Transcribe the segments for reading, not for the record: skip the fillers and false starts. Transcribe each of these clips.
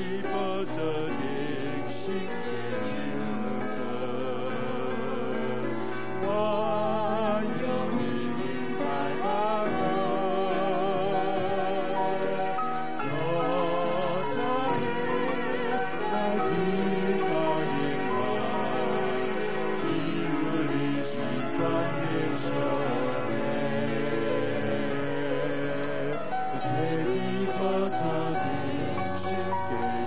抱着灵性的万有的明白阿哥，有着你在地高野外，进入你心脏的手内，谁的抱着灵性的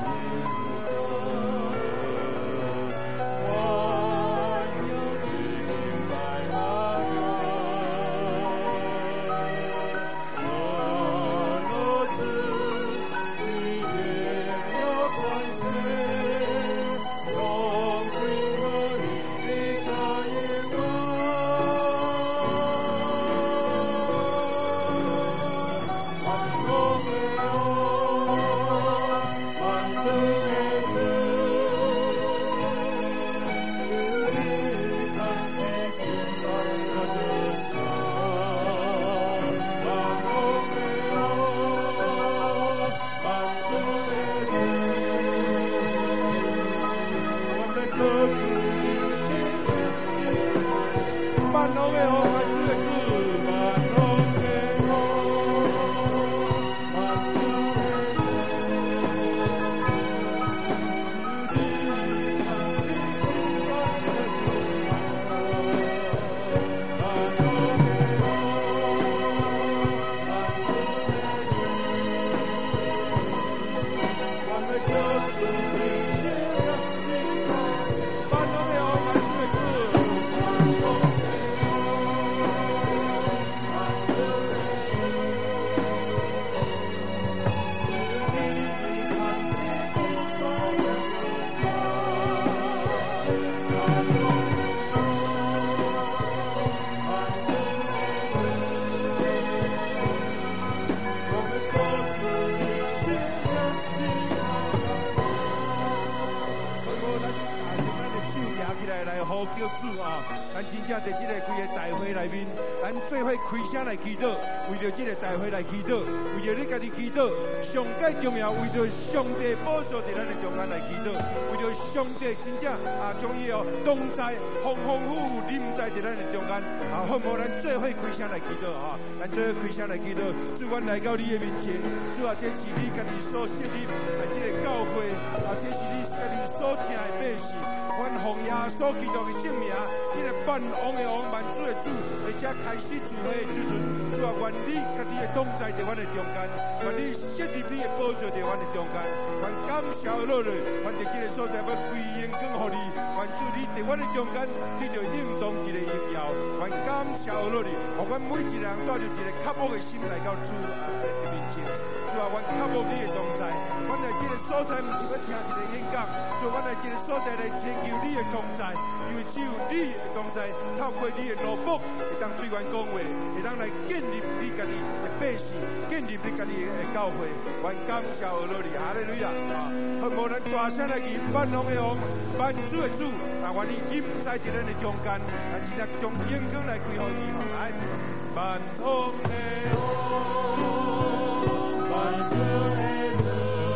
祈祷，为着这个大会来祈祷，为着你家己祈祷，上界重要，为着上帝保守在咱的中间来祈祷，为着上帝真正将伊同在，丰丰富富临在咱的中间好无咱做伙开声来祈祷咱做伙开声来祈祷，主阮来到你的面前，主啊，这是你家己所设立这个教会这是你家己所听的百姓。阮奉耶稣基督的圣名，这个万王的王、万主的主，而且开始聚会的时阵，主啊，愿你家己的同在在阮的中间，愿你设立你的宝座在阮的中间，愿感谢落来，愿在这个所在要归荣光予你，愿主你在阮的中间，你就应当一个荣耀，愿感谢落来，互阮每一个人带着一个渴慕的心来到主的面前。主啊，阮渴慕你的同在，阮来这个所在，不是要听一个演讲，主，阮来这个所在来寻求你的同在，因为只有你的同在，透过你的罗卜，会当对阮讲话，会当来建立你家己的百姓，建立你家己的教会。阮感谢落你，哈利路亚！好，无咱大声来祈，万王的王，万主的主，愿你临在咱的中间，真正将阳光来归予你，来，万王的王。万主的主，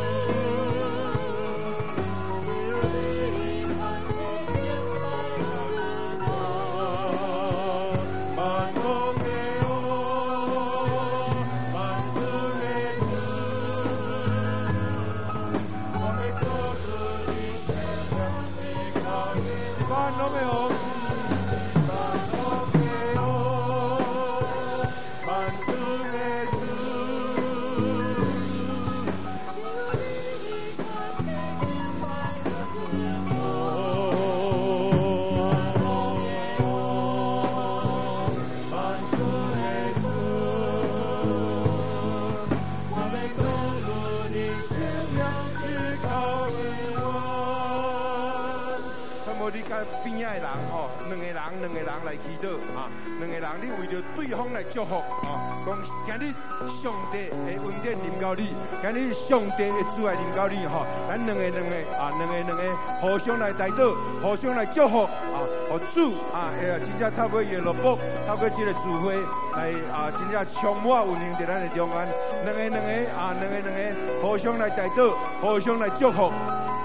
只有你看见永恒的光。万王的王，万主的主，我们做主的宣扬的高音。万王的王，万王的王，万主的主。 无你甲边仔的人吼，两个人来祈祷啊，两个人你为着对方来祝福啊，讲今日上帝的恩典临到你，今日上帝的主来临到你吼，咱两个互相来代祷，互相来祝福啊，互主啊，真正透过耶路伯，透过这个聚会来啊，真正充满运行在咱的中间，两个互相来代祷，互相来祝福。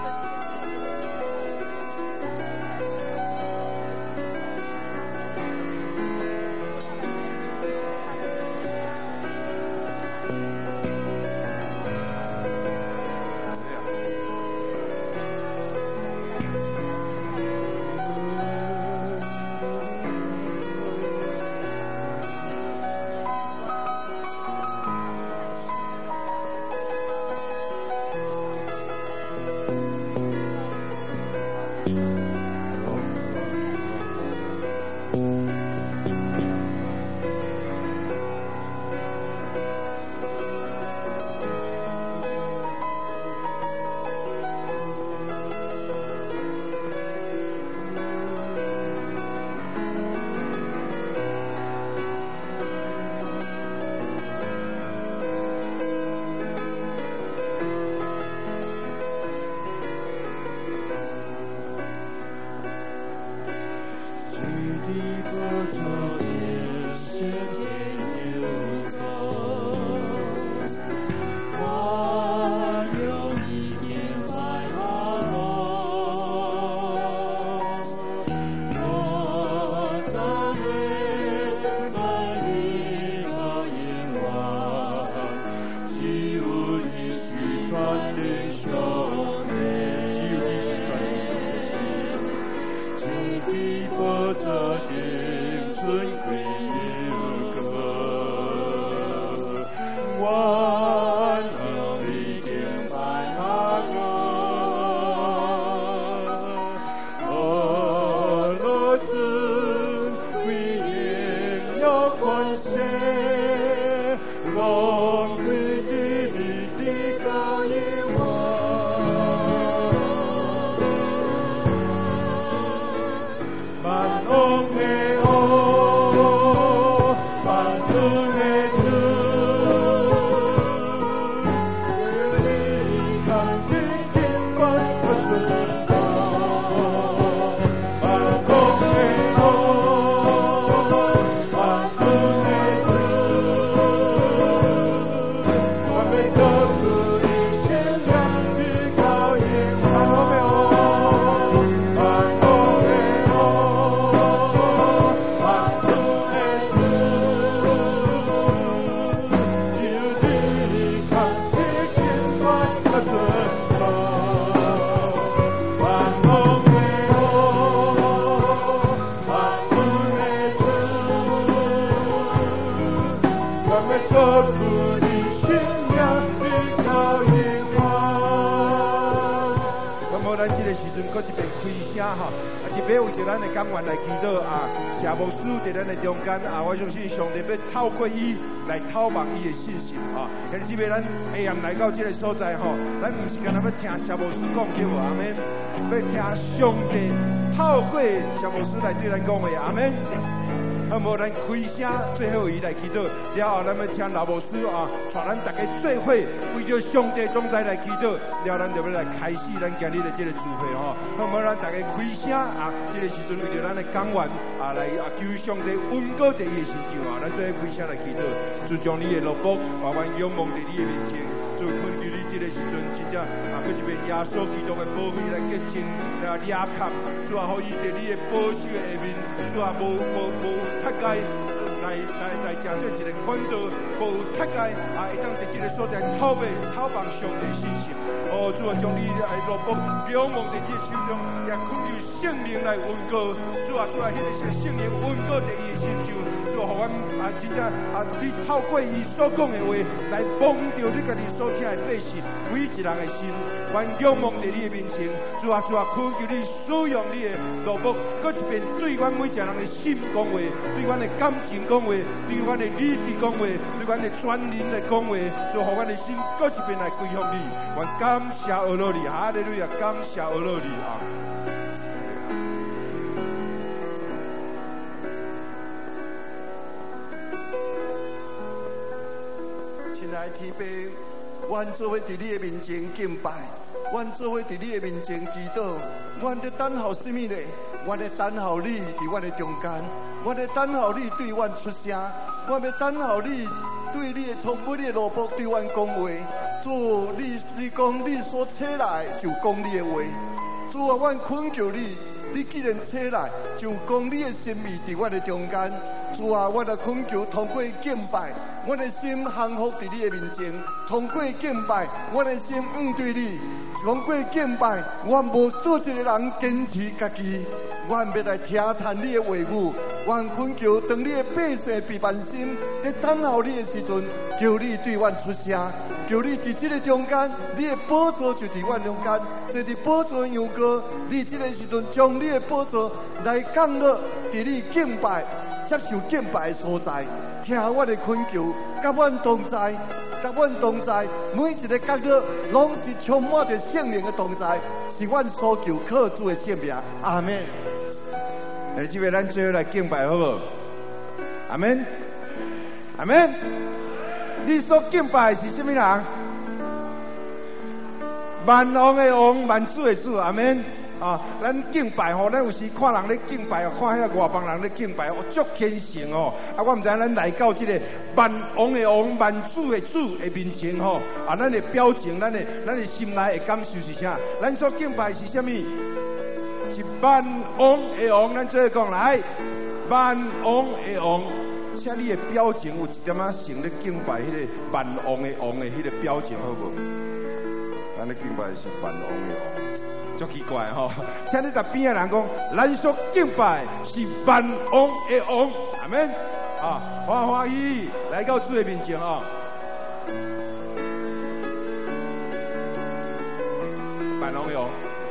我相信上帝要透过伊来透望伊的信心啊！今日要咱下暗来到这个所在吼，咱唔是干那要听谢牧师讲对无？阿免，要听上帝透过谢牧师来对咱讲话，阿免。好无咱开声，最后伊来祈祷，了后咱要请老牧师啊，带咱大家做伙为着上帝总裁来祈祷，了咱就要来开始咱今日的这个聚会吼。好无咱大家开声啊，这个时阵为着咱的讲员啊来求上帝恩膏在伊的身上啊，咱做伙开声来祈祷，主将你的乐福把阮仰望在你的面前，主恳求你这个时阵真正啊，搁一遍耶稣基督的宝血来洁净来裂开，主啊，好伊在你的宝血下面，主啊，无太解来讲做一个管道，无太解啊，会当在这个所在透望上帝的信心。哦，主啊，将你的乐福仰望在你的手中，也恳求圣灵来恩膏。主啊，迄个圣灵恩膏在伊的身上，主啊，互阮啊，真正啊，你透过伊所讲的话来帮助你家己所听的百姓，每一人的心，阮仰望在你的面前。主啊，恳求你使用你的乐福，搁一遍对阮每一人的心讲话，对阮的感情讲话，对阮的理智讲话，对阮的专人来讲话，就互阮的心搁一遍来归向你。阮感谢阿罗尼，哈利路亚，感谢阿罗尼啊！ 来天父，阮做伙伫你的面前敬拜，阮做伙伫你的面前祈祷，阮在等候什么呢？阮在等候你伫阮的中间，阮在等候你对阮出声，阮要等候你对你的从每你的路仆对阮讲话。主，你讲你所扯来就讲你的话。主啊，阮恳求你，你既然扯来，就讲你的心意伫阮的中间。主啊，我来恳求通过敬拜，我的心幸福伫你的面前；通过敬拜，我的心对你；通过敬拜，我无做一个人坚持家己。我要来听谈你的话语，我恳求当你的百姓被万心，在等候你的时阵，求你对阮出声，求你伫这个中间，你的宝座就伫阮中间，坐伫宝座上高，你这个时阵将你的宝座来降落伫你敬拜。接受敬拜的所在，听我的恳求，甲阮同在，每一个角落拢是充满着圣灵的同在，是阮所求靠主的圣名。阿门。来，这位咱最后来敬拜好不好？阿门，阿门。你所敬拜是什么人？万王的王，万主的主。阿门。啊，咱敬拜吼，咱有时看人咧敬拜，看遐外邦人咧敬拜，足虔诚哦。啊，我唔知咱来到这个万王的王、万主的主的面前吼，啊，咱的表情，咱的心内的感受是啥？咱所敬拜是啥物？是万王的王，咱做讲来，万王的王。请你的表情有一点仔像咧敬拜迄个万王的王的迄个表情，好无？咱咧敬拜是万王的王。足奇怪吼！请你甲边仔人讲，咱所敬拜是万王的王，阿门！啊，欢欢喜喜来到主的面前啊！万王的王，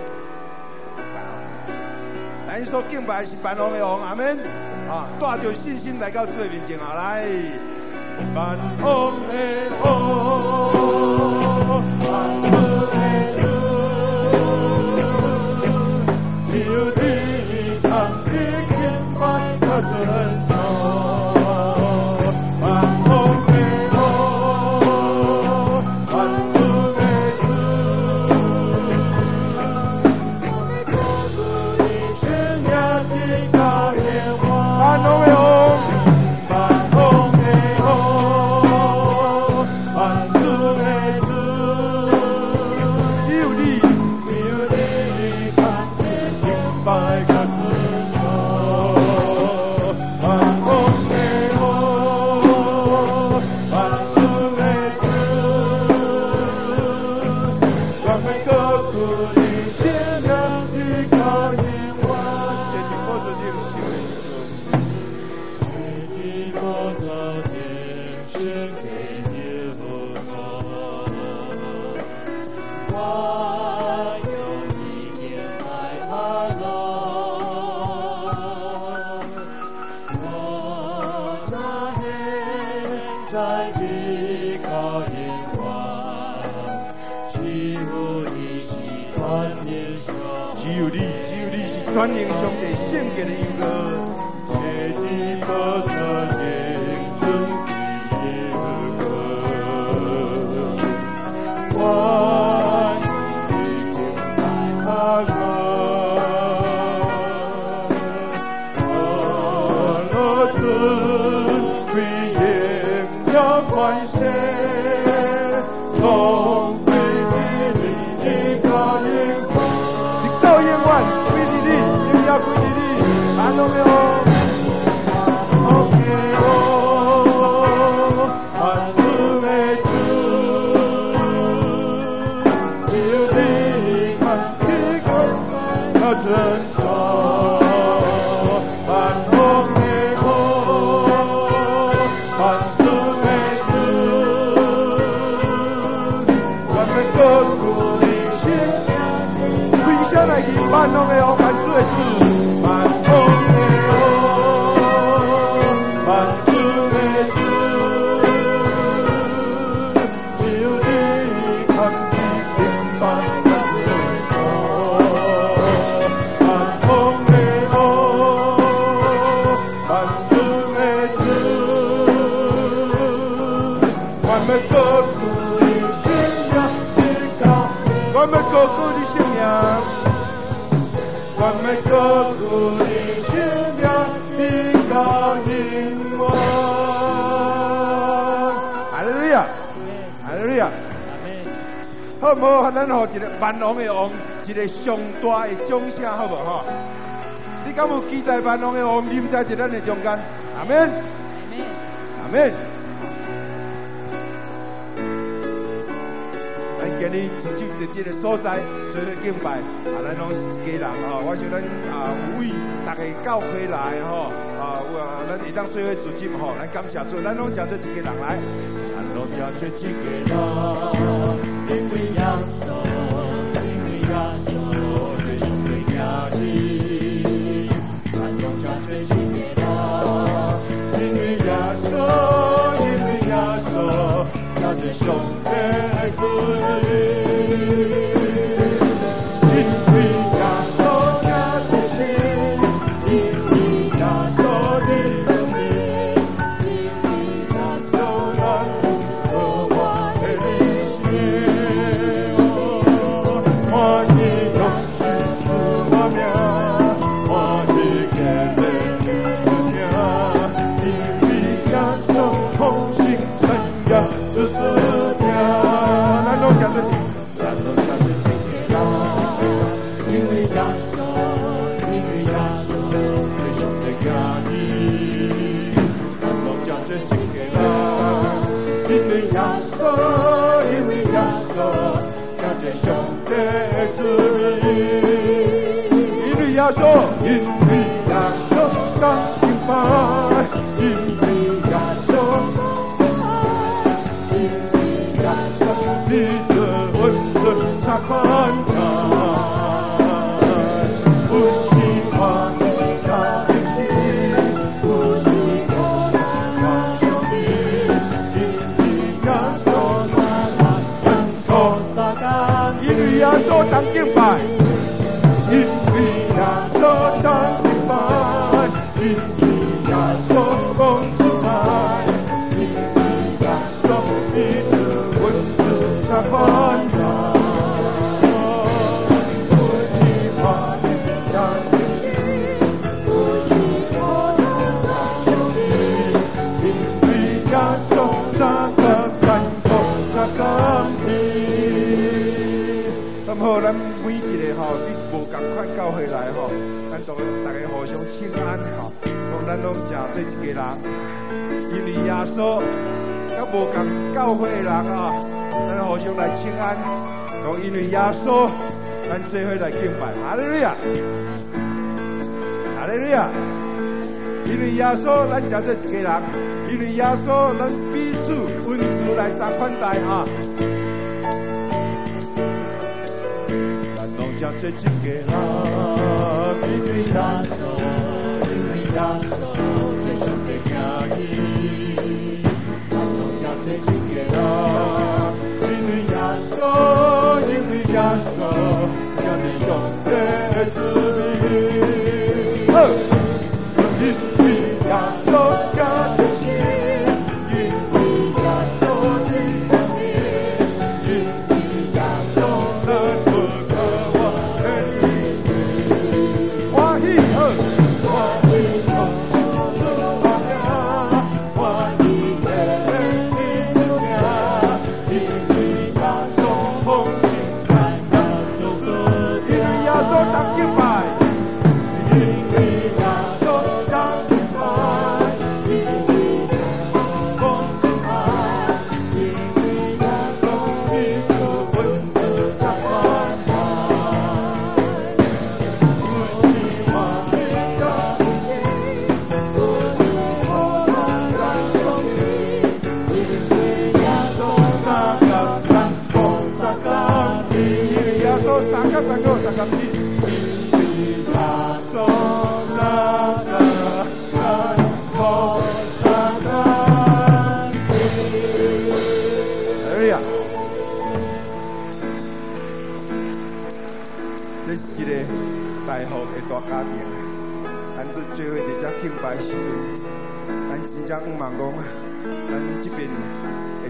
咱所敬拜是万王的王，阿门！啊，带着信心来到主的面前啊！来，万王的王，万主的主。只有你唱的敬拜可尊重，万王的王，万主的主，我主的生涯的大愿望，万王的王，万王的王，万主的主，只有你，只有你唱的敬拜可尊重，万王的王，万主的主，我们各国的信仰的高音望，谢谢佛祖的心灵，谢谢佛祖的心给耶和华，我有一天来他我在地高眼望，只有你是全英雄，只有你是全英雄的圣洁的一个，谢谢佛祖的尊贵耶和华，我一定来他万岁！从归你的高原光，你高原湾归你，荣耀归你，阿诺梅欧，阿梅欧，万主的主，只有你看一个可尊重，万王的王，万主。万王的王，万主的主，万王的王，万主的主，只有你看的敬拜可尊重，万王的王，万主的主，我们各过你生命，我们做过你生命，你高兴我。哈利路亚，哈利路亚。好无？咱互一个万王的王，一个上大的奖赏，好无吼？你敢有期待万王的王临在咱的中间？阿门，阿门。咱今日就在这个所在做伙敬拜，咱拢家人我想咱有为大家教会来咱会当做伙组织咱感谢主，咱拢叫做一家人来，咱拢叫做一家人。因为耶稣，因为耶稣，最终的价值，咱拢叫做一家人。因为耶稣，因为耶稣，叫做上帝子女。因为耶稣叫做神，因为耶稣的生命，因为耶稣咱和我的灵性。我的勇士是我命，我的眼泪是我命，因为耶稣同心参加这是命。咱拢讲这些，咱拢讲这些因为耶稣，因为耶稣最终的价值，咱拢讲这些因为耶稣，因为耶稣，叫做上帝子民。因为耶稣，因为耶稣当敬拜，因为耶稣，因为耶稣，你的文字他宽敞。不喜欢他的心，不喜欢他兄弟，因为耶稣他能够撒旦，因为耶稣当敬拜，因为耶稣当敬拜，因为耶稣公敬拜，因为耶稣你的文字他宽敞。咁好，咱每一个你无共款教会来咱都大家互相请安讲咱拢食做一家人，因为耶稣甲无共教会的人咱互相来请安，讲因为耶稣，咱做伙来敬拜，哈利路亚，哈利路亚，因为耶稣，咱食做一家人，因为耶稣，咱彼此温柔来相款待叫做一家人，因为耶稣，因为耶稣，最上帝家己，咱拢叫做一家人，因为耶稣，因为耶稣，叫做上帝子民。因为耶稣叫做神，因为耶稣的生命，因为耶稣的这是一个大好的大家庭，咱都做伙伫遮敬拜时阵，咱真正毋茫讲，咱这边会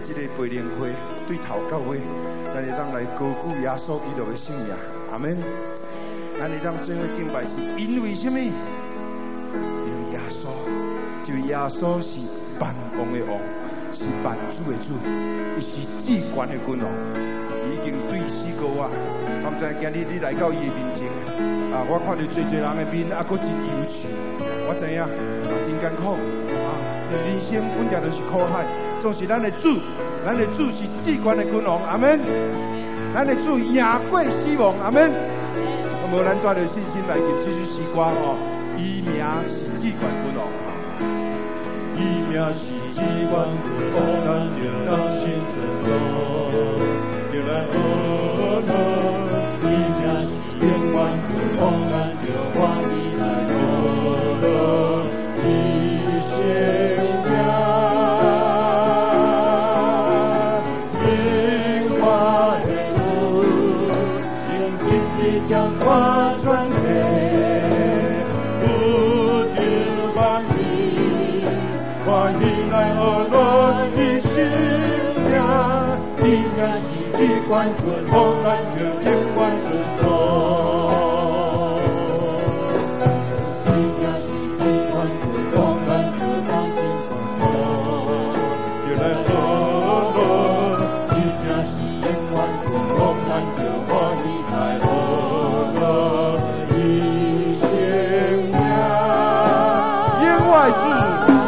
这个培灵会对头到尾，咱会当来高举耶稣基督的圣名，阿门。咱会当做伙敬拜是因为什么？因为耶稣，就耶稣是万王的王，是万主的主，伊是至高的君王，已经对死过啊！我唔知今日你来到伊的面前啊，我看到最人的面啊，佫真忧愁。我知影啊，真艰苦啊，人生本来就是苦海，总是咱的主，咱的主是至高的君王，阿门。咱的主赢过死亡，阿门。那么咱抓着信心来敬这首诗歌哦，伊名是至高君王。 伊名是至高君王，咱就当心尊重，就来学乐。伊名是永远君王，咱就欢喜来学乐。伊生命，永远的主，用真理将我传给，不丢万里。欢喜来学乐的生命，伊名是至高君王，咱就永远尊重。伊名是至高君王，咱就当心尊重。就来学乐，伊名是永远君王，咱就欢喜来学乐的生命。 永外主。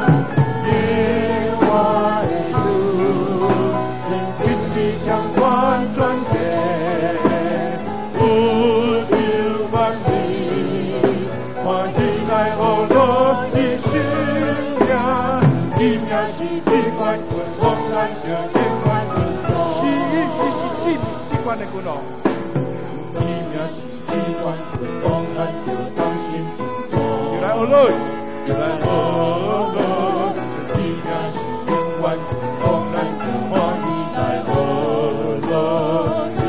将关转给，不丢万里，欢喜来学乐的生命，伊名是至高君王，咱就永远尊重。 是至高的君王， 伊名是至高君王，咱就当心尊重。 就来学乐， 就来学乐，伊名是永远君王，咱就欢喜来学乐。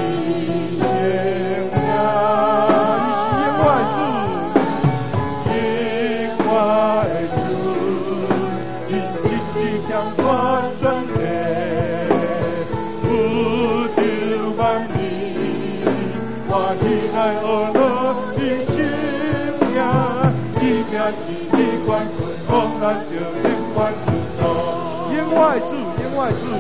来学乐的生命，伊名是至高君王，咱就永远尊重。 永外主，永外主，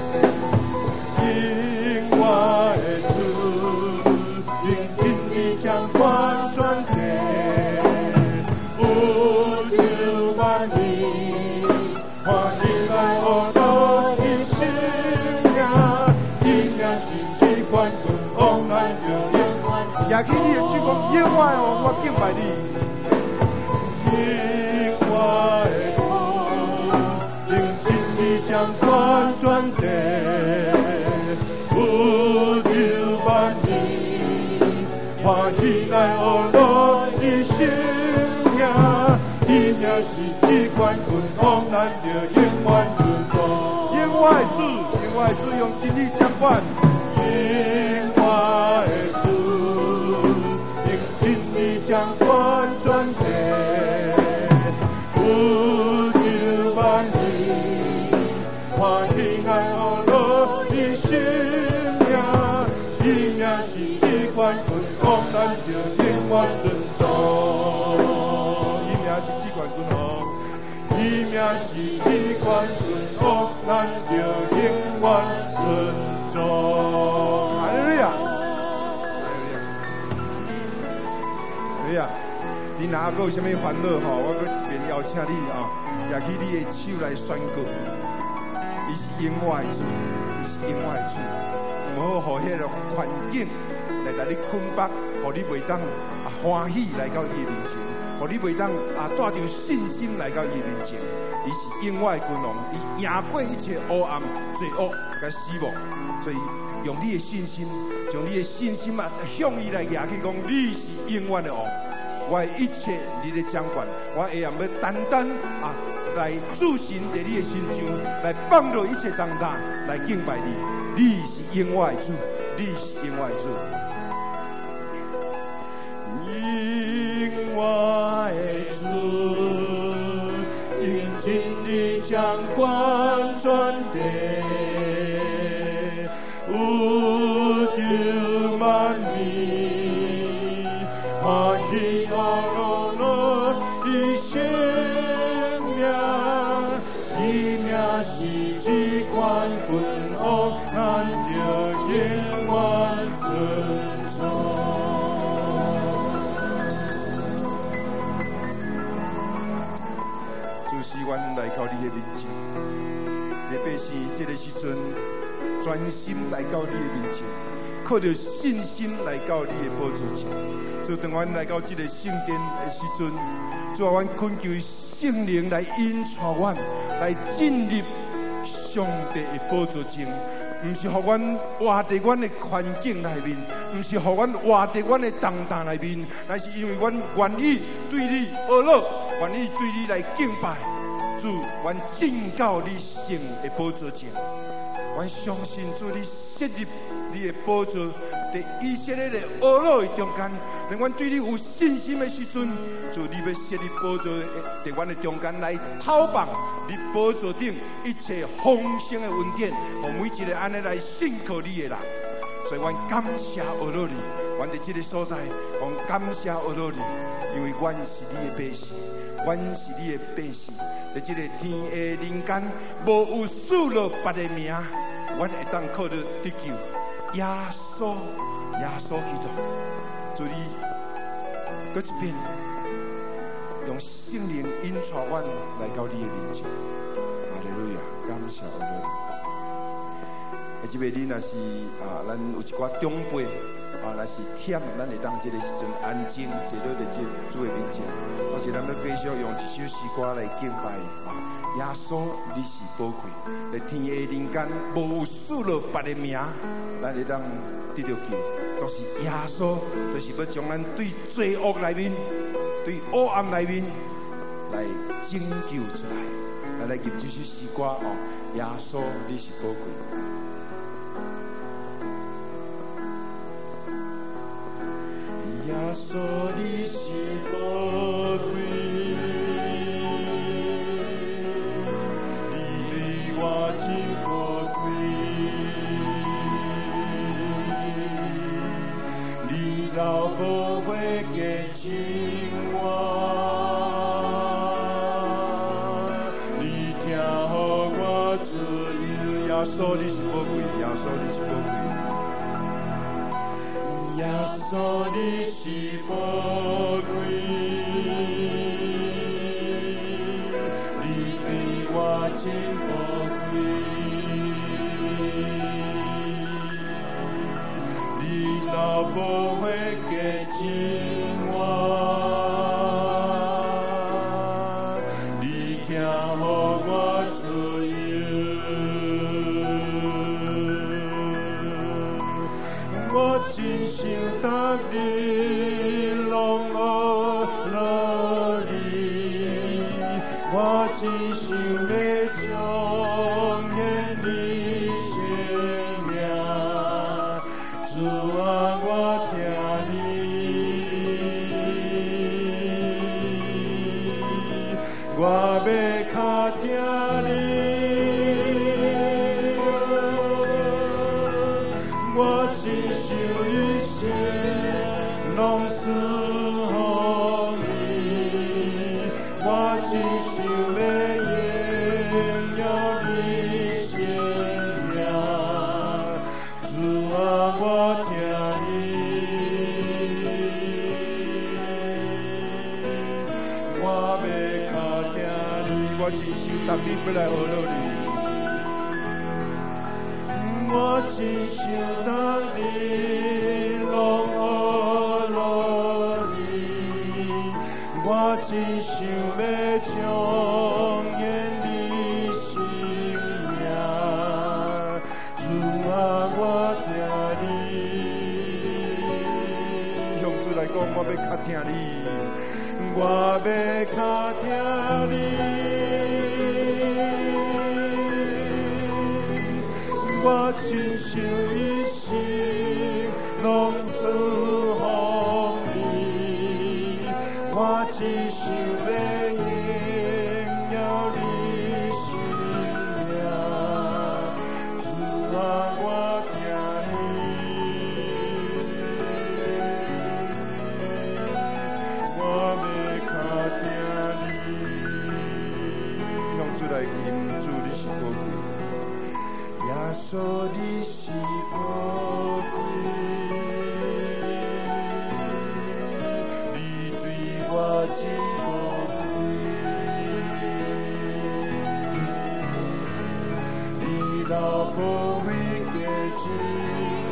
永远的主，用真理将关转给，不丢万里，欢喜来学乐的生命，伊名是至高君王，咱就也去你的主讲，永外哦，我敬拜你。 永远的主，用真理将关转给，不丢万里，欢喜来学乐的生命，伊名是至高君王，咱就永远尊重。 永外主，永外主用真理掌管。 永远的主，用真理将关转给，不丢万里，欢喜来学乐的生命，伊名是至高君王，咱就永远尊重。 伊名是至高君王， 伊名是至高君王，咱就永远尊重。 哈利路亚，哈利路亚。你若还有什么烦恼吼，我搁便邀请你啊，也去你的手来宣告，伊是永远的主，伊是永远的主，唔好互迄个环境来甲你捆绑，互你袂当欢喜来到伊面前，互你袂当带着信心来到伊面前。伊是永远的君王，伊赢过一切黑暗、罪恶甲死亡，所以用你的信心，将你的信心向伊来举起，讲你是永远的王。我的一切你的掌管，我下暗要单单来注神在你的心上，来放落一切重担，来敬拜你。你是永远的主，你是永远的主。 永远的主，用真理将关转给， 欢喜懊恼的生命，伊名是一款困苦，咱就永远顺从。 就是阮来到你的面前，特别是这个时阵，专心来到你的面前，靠着信心来到你的宝座前。就当阮来到这个圣殿的时阵，主啊，阮恳求圣灵来引带阮，来进入上帝的宝座前。唔是互阮活在阮的环境内面，唔是互阮活在阮的重担内面，乃是因为阮愿意对你阿乐，愿意对你来敬拜。主，阮进到你圣的宝座前，阮相信主，你设立你的宝座在以色列的阿乐的中间。当阮对你有信心的时阵，主，你要设立宝座在阮的中间来讨放你宝座顶一切丰盛的恩典，和每一个安尼来信靠你的人。所以，阮感谢阿乐你，阮在这个所在，阮感谢阿乐你，因为阮是你的百姓，阮是你的百姓。在这个天下人间，无有赐落别的名，阮会当靠着得救。耶稣基督，主你，搁一遍用圣灵引带阮来到你的面前。哈利路亚，感谢阿乐你。这边你若是咱有一寡长辈若是忝，咱会当这个时阵安静坐到在主的面前，而且咱要继续用一首诗歌来敬拜耶稣，你是宝贵，在天下人间无有赐落别的名，咱会当得到救，就是耶稣，就是要将咱对罪恶内面、对黑暗内面来拯救出来。咱来念这首诗歌耶稣，你是宝贵。耶稣，你是宝贵，你对我真宝贵，你老宝贝给亲我，你听好我自由。耶稣，你是宝贵，耶稣，你是宝贵。耶稣，你是宝贵，你对我真宝贵，你老宝贝给亲我，你听好我自由，我真想得你拢学了你，我真想要彰显你生命，主啊，我听你，我要较听你，我真想一生拢侍奉你，我真想要荣耀你生命，主啊，我听你，我要较听你，我真想当你要来学了你。我真想当你拢学了你，我真想要彰显你生命，主啊，我听你，向主来讲，我要较听你，我要较听你。我真想一生拢侍奉你，我真想要荣耀你生命，主啊，我听你。 来敬主，你是宝贵。耶稣，你是宝贵，你对我真宝贵，你老宝贝的真。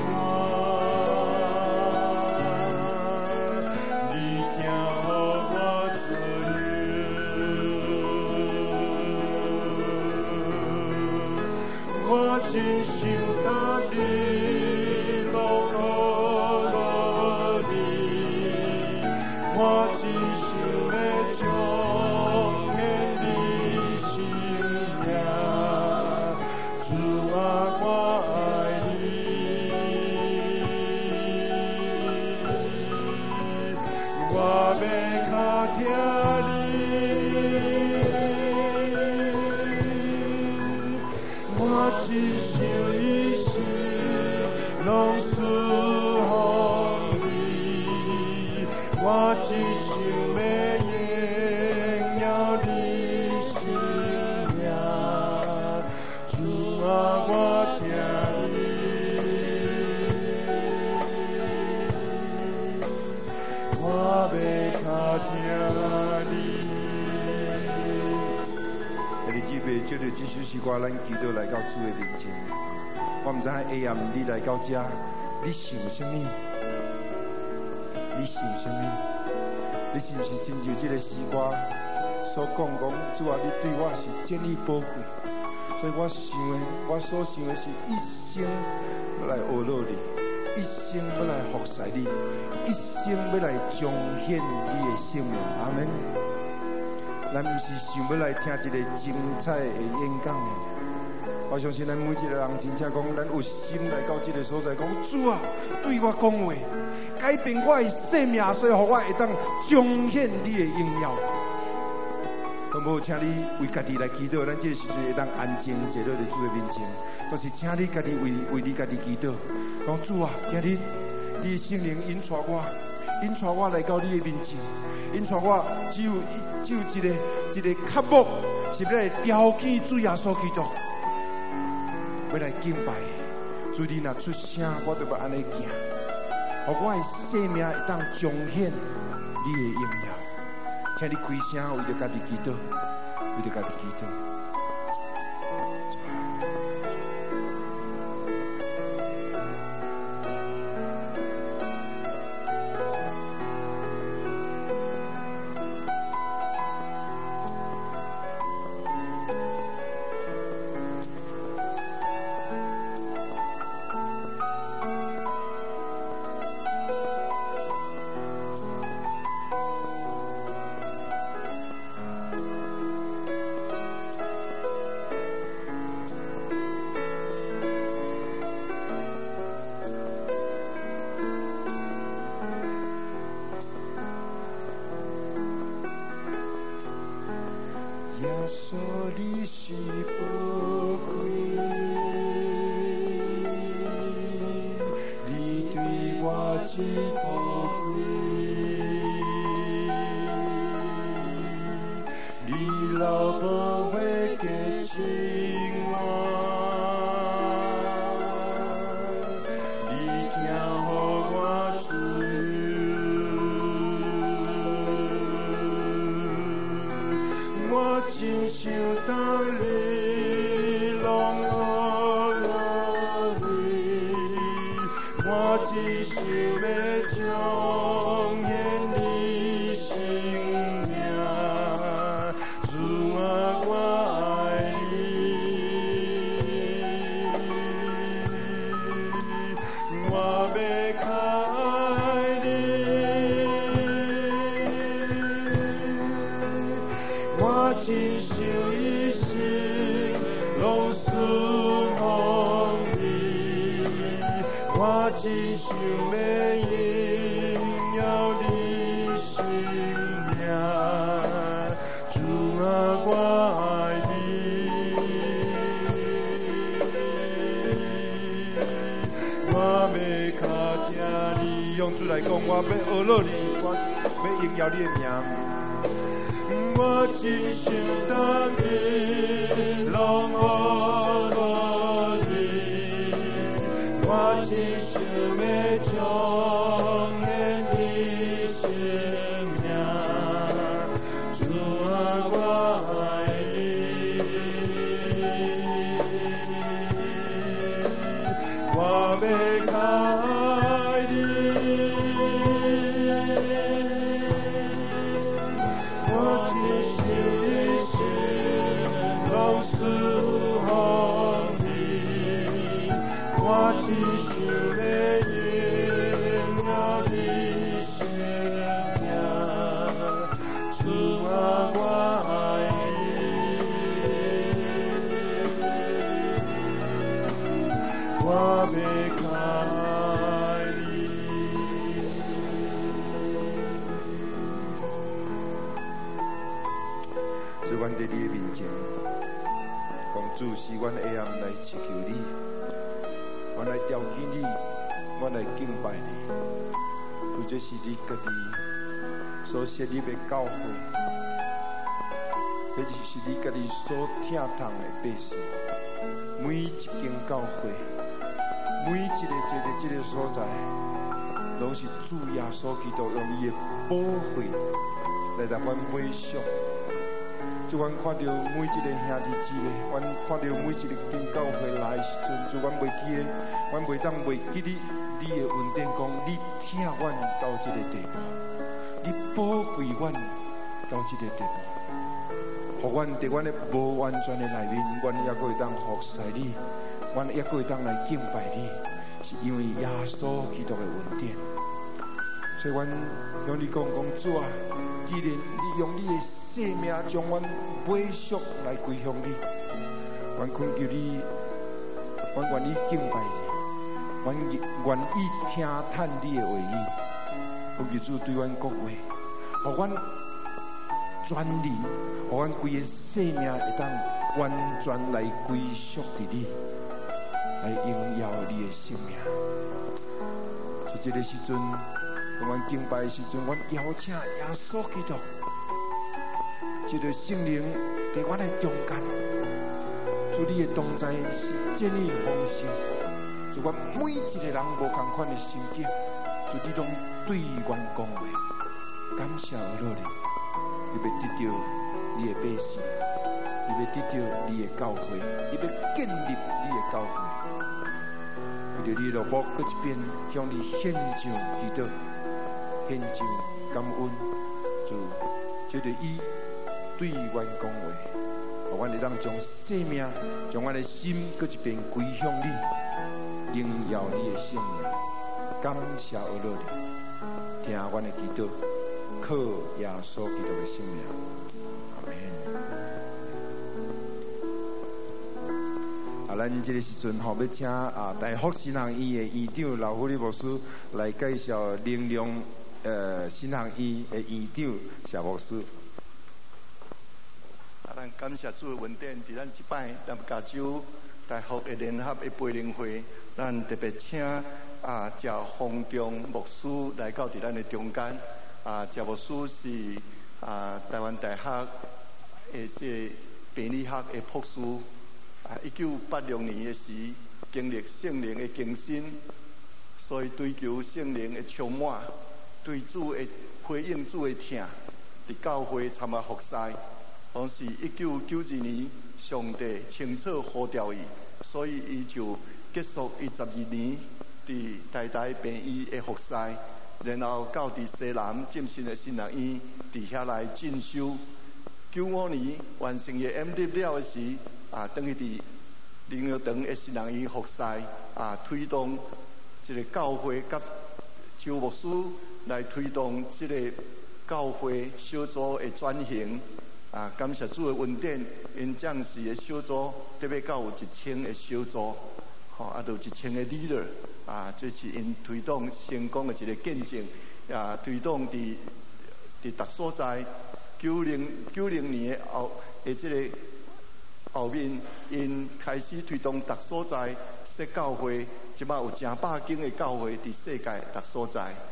这首诗歌，咱祈祷来到主的面前。我唔知下暗你来到这，你想什么？你想什么？你是不是亲像这个诗歌所讲主啊，你对我是真理宝贵，所以我所想的是一生要来学乐你，一生要来服侍你，一生要来彰显你的圣名。阿门。咱不是想要来听一个精彩的演讲的，我相信咱每一个人真正讲，咱有心来到这个所在，讲主啊，对我讲话，改变我的生命，所以让我会当彰显你的荣耀。好不好？请你为家己来祈祷，咱这个时阵会当安静坐落在主的面前，都是请你家己为你家己祈祷，讲主啊，今日你的圣灵引带我来到你的面前，引带我只有一个渴慕，是要来雕刻主耶稣基督，要来敬拜。主你若出声，我就要安尼行，让我的生命会当彰显你的荣耀。请你开声，为着家己祈祷，为着家己祈祷。用主来讲，我要学乐你，我要荣耀你的名。 我只想到你，让我落地，我只想要彰显你生命，主啊，我爱你，我要爱你。我只想要荣耀你生命，主啊，我爱你，我要爱你。 主，阮在你的面前，讲主是阮的暗来祈求你。我来调起你，我来敬拜你，为这是你家己所设立的教会，这就是你家己所听从的百姓。每一间教会，每一个所在，拢是主耶稣基督用伊的宝血来让阮买赎。就阮看到每一个兄弟姊妹，阮看到每一个间教会来的时阵，就阮袂记的，阮袂当袂记你的恩典，讲你疼阮到这个地步，你宝贵阮到这个地步，互阮伫阮的无完全的内面，阮也会当服侍你，阮也会当来敬拜你，是因为耶稣基督的恩典。所以阮向你讲主啊，既然你用你的生命将阮买赎来归向你，阮恳求你，阮愿意敬拜你，阮愿意听叹你的话语，求求主对阮讲话，互阮全力，互阮规个生命会当完全来归属伫你，来荣耀你的生命。在这个时阵，当阮敬拜的时阵，阮邀请耶稣基督。这个圣灵在我的中间，主你的同在是真理丰盛，主阮每一个人无同款的心境，主你拢对阮讲话，感谢而乐你，你要得到你的百姓，你要得到你的教会，你要建立你的教会，为着你罗幕搁一遍向你献上祈祷，献上感恩，主就着伊。对阮讲话，互阮会当将生命、将阮的心，搁一遍归向你，荣耀你的圣名，感谢而乐你，听阮的祈祷，靠耶稣基督的圣名，阿门。咱这个时阵要请大福新学院的院长老胡里牧师来介绍灵粮新学院的院长谢牧师。 咱感谢主的恩典，伫咱即摆南加州大学的联合的培灵会，咱特别请谢洪忠牧师来到伫咱的中间。谢牧师是台湾大学的这病理学的博士。1986年的时，经历圣灵的更新，所以追求圣灵的充满，对主的回应主的疼，伫教会参加服侍。同时，1992年，上帝清楚呼召伊，所以伊就结束伊12年伫台病医的服侍，然后到伫西南浸信的新学院伫遐来进修。95年完成伊 MD 了的时，等于伫灵药堂的新学院服侍，推动这个教会甲周牧师来推动这个教会小组的转型。感谢主的恩典，因将士的小组特别到有1000个小组，都有1000个 leader，这是因推动成功的一个见证，推动伫逐所在。90年的这个后面，因开始推动逐所在设教会，即摆有100间的教会伫世界逐所在。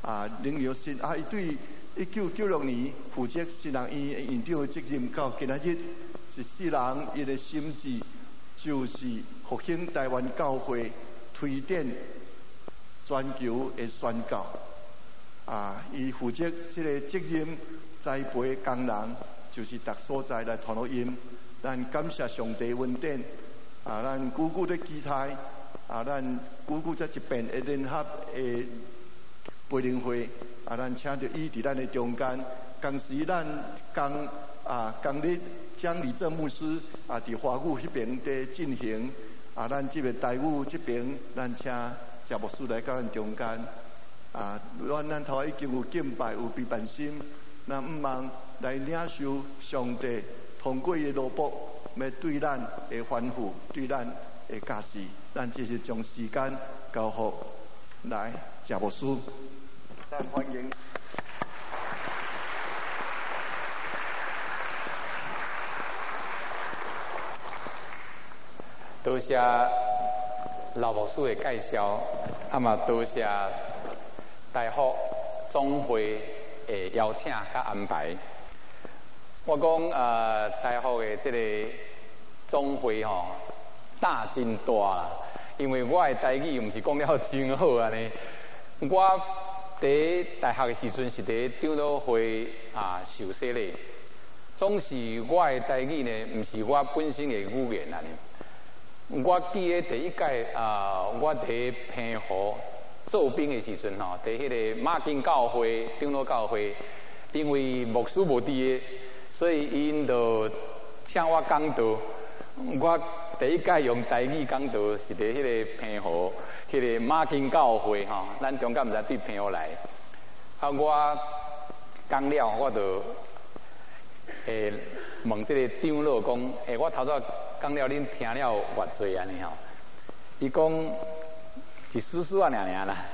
林耀新伊对1996年负责新人院院长的责任，到今仔日是世人伊的心志，就是复兴台湾教会，推展全球的宣教。伊负责这个责任，栽培工人，就是逐所在来传福音。咱感谢上帝恩典，咱久久的期待，咱久久才一遍的联合的培灵会，咱请着伊伫咱的中间。同时，咱今日将李正牧师伫华语迄边在进行，咱这个台语这边，咱请谢牧师来到咱中间。咱头已经有敬拜，有陪伴心，咱毋茫来领受上帝通过伊的罗卜，要对咱的吩咐，对咱的教示，咱只是将时间交予来谢牧师，咱欢迎。 多谢老牧师的介绍，嘛多谢台福总会的邀请甲安排。我讲台福的这个总会大真大啦，因为我的台语毋是讲了真好安尼。我伫大学的时阵是伫长老会受洗礼，总是我的台语呢，毋是我本身的语言安尼。我记得第一届我伫澎湖做兵的时阵伫迄个马金教会、长老教会，因为牧师无伫，所以因就请我讲道。我第一届用台语讲道是伫迄个澎湖，迄个马金教会咱中间毋知对澎湖来。我讲了，我就问这个长老讲，我头早讲了，恁听了偌济安尼伊讲一丝丝啊，尔啦。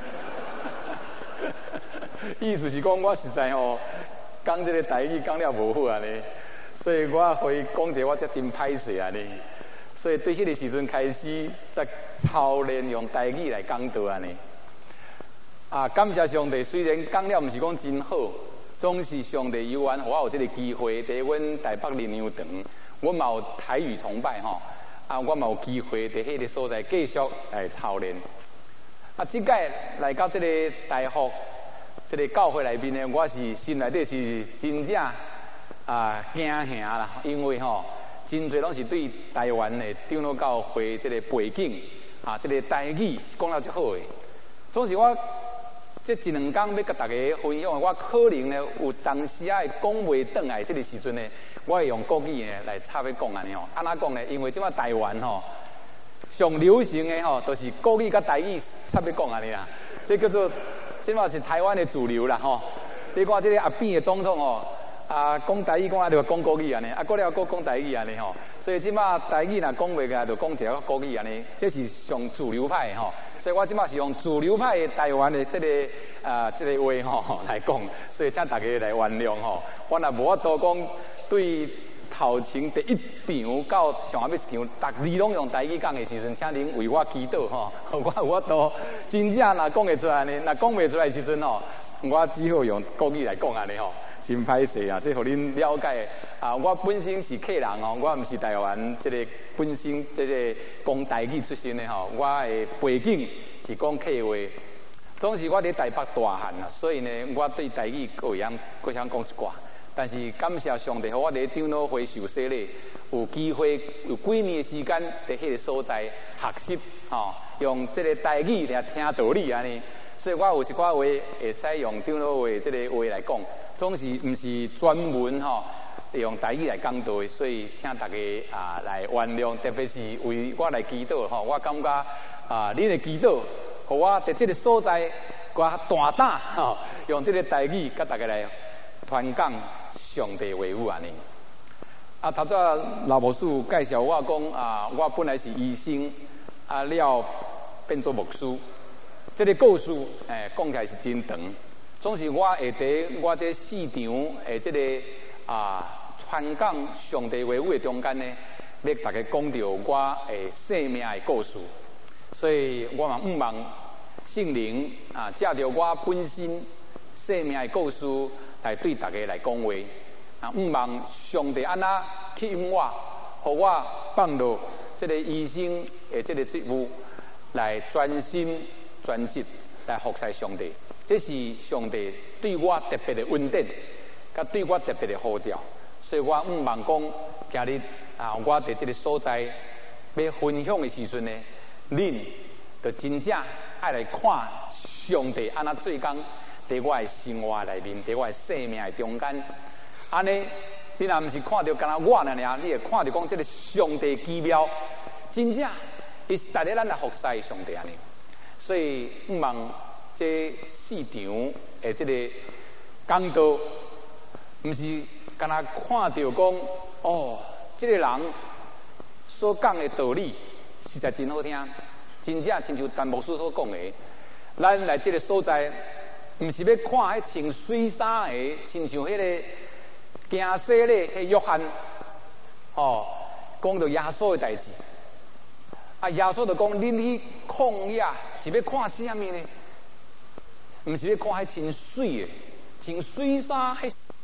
意思是讲我实在讲这个台语讲了无好安尼，所以我互伊讲者我才真歹势安尼。所以对迄个时阵开始，才操练用台语来讲道安尼。感谢上帝，虽然讲了毋是讲真好。总是上帝有缘，我有这个机会，伫阮台北林洋堂，我嘛有台语崇拜我嘛有机会伫迄个所在继续来操练。即届来到这个台福这个教会内面呢，我是心内底是真正惊吓啦，因为真侪拢是对台湾的长老教会这个背景这个台语讲了最好的，总是我。这一两天要甲大家分享，我可能呢有当时讲袂转来这个时阵呢，我会用国语呢来插要讲安尼安怎讲呢？因为即摆台湾上流行的都是国语甲台语插要讲安尼啦，这叫做即摆是台湾的主流啦你看这个阿扁的总统讲台语讲就讲国语安尼，过了讲台语安尼所以即摆台语若讲袂起来，就讲一个国语安尼，这是上主流派所以我即摆是用主流派的台湾的这个话来讲，所以请大家来原谅我若无法度讲对头前第一场到上尾一场，逐字拢用台语讲的时阵，请恁为我祈祷我有法度真正若讲会出来呢，若讲袂出来的时阵我只好用国语来讲安尼真歹势这互恁了解我本身是客人我毋是台湾这个本身这个讲台语出身的我的背景是讲客话。总是我伫台北大汉所以呢，我对台语各样讲一寡。但是感谢上帝，我伫长老会受洗礼，有机会有几年的时间伫迄个所在学习用这个台语来听道理安尼。所以我有一寡话会使用长老会这个话来讲，总是毋是专门用台语来讲道的，所以请大家来原谅，特别是为我来祈祷我感觉恁的祈祷，互我伫这个所在我大胆用这个台语甲大家来传讲上帝话语安尼。头早老牧师介绍我讲我本来是医生了变做牧师。这个故事讲起来是真长，总是我会伫我这市场这个传讲上帝话语的中间呢，要大家讲到我生命的故事，所以我嘛毋茫圣灵啊，借着我本身生命的故事来对大家来讲话啊，毋望上帝安那吸引我，互我放落这个医生的这个职务，来专心专职来服侍上帝。这是上帝对我特别的恩典，甲对我特别的呼召，所以我毋望讲今日啊，我伫这个所在要分享的时阵呢，恁就真正爱来看上帝安那做工伫我的生活内面，伫我的生命的中间，安尼你若毋是看到干那我呢，你会看到讲这个上帝奇妙，真正伊是带领咱来服侍上帝安尼，所以毋望这市场的这个讲道，毋是干那看到讲哦，这个人所讲的道理实在真好听，真正亲像陈牧师所讲的，咱来这个所在，毋是要看迄穿水衫的，亲像迄个行洗礼迄约翰，哦，讲到耶稣的代志，啊，耶稣就讲恁去旷野是要看什么呢？毋是要看迄穿水的，穿水衫迄